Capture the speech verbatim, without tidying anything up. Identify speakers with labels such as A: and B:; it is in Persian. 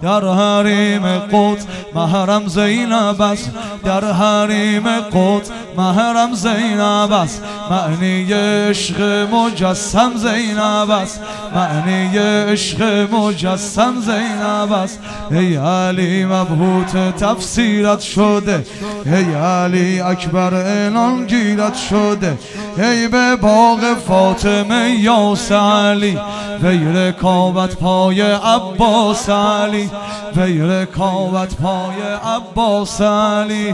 A: در حریم قدس محرم زینب است، در حریم قدس محرم زینب است، معنی عشق مجسم زینب است، معنی عشق مجسم زینب است. ای علی مبهوت تفسیرت شده، ای علی اکبر اعلان گیرت شده، ای به باغ فاطمه یاس علی، وی رکابت پای عباس علی، وی رکابت پای عباس علی.